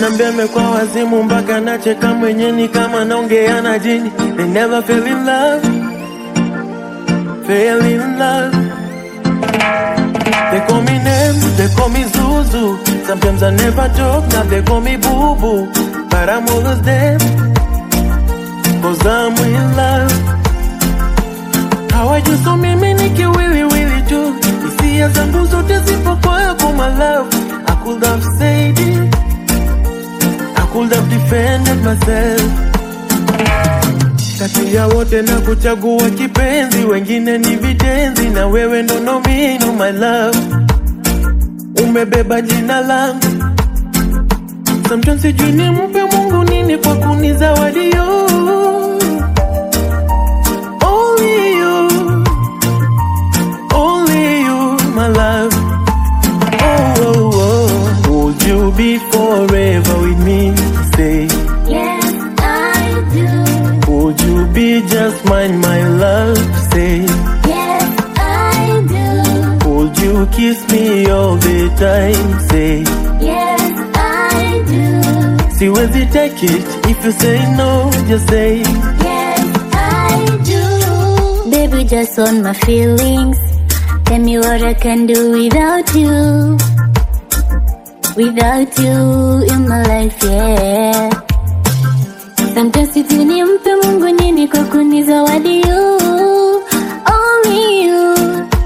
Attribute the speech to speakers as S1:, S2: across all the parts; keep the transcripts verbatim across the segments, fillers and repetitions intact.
S1: Wanambia mekwa wazimu mpaka nacheka mwenyewe kama naongea na jini. They never fell in love, fell in love. They call me names, they call me Zuzu. Sometimes I never joke, now they call me Boo Boo. But I'm always there, cause I'm in love. How I just saw me niki willy willy too. Hisia zangu zote zipo kwako my love. I could have said it, I could have defended myself. Kati ya wote na kuchagua kipenzi, wengine ni vitenzi, na wewe ndo nomino my love. Umebeba jina langu, sometimes sijui nimpe Mungu nini kwa kunizawadi yo. Only you, only you my love. Oh, oh, oh. Would you be forever with me? Say
S2: Yes, I do.
S1: Would you be just mine, my love? Say
S2: Yes, I do.
S1: Would you kiss me all the time? Say
S2: Yes, I do.
S1: See where they take it. If you say no, just say
S2: Yes, I do. Baby, just on my feelings. Tell me what I can do without you. Without you in my life, yeah. Sometimes it's nimpe Mungu nini kwa kunizawadi you. Only you,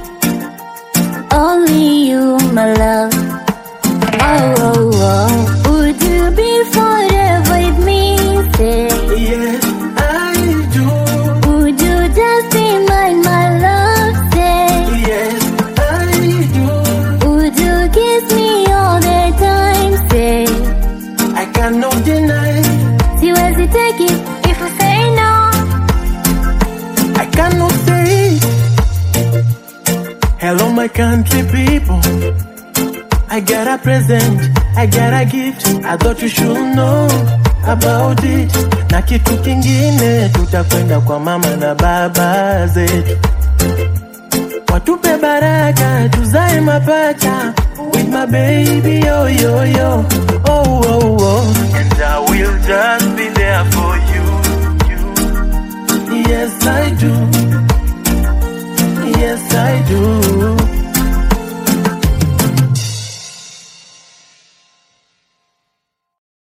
S2: only you my love. Oh, oh, oh. Would you be forever with me? Say
S1: yes, I do.
S2: Would you just be mine, my love? Say
S1: Yes, I do.
S2: would you kiss me all the time? Say
S1: I cannot deny.
S2: siwezi take it if you say no.
S1: I cannot say. Hello my country people, I got a present, I got a gift. I thought you should know about it. Na kitu kingine, tutakwenda kwa mama na baba zetu, watupe baraka tuzae mapacha. With my baby yo yo yo. Oh oh oh. And I will just be there for you, you. Yes I do, yes I do.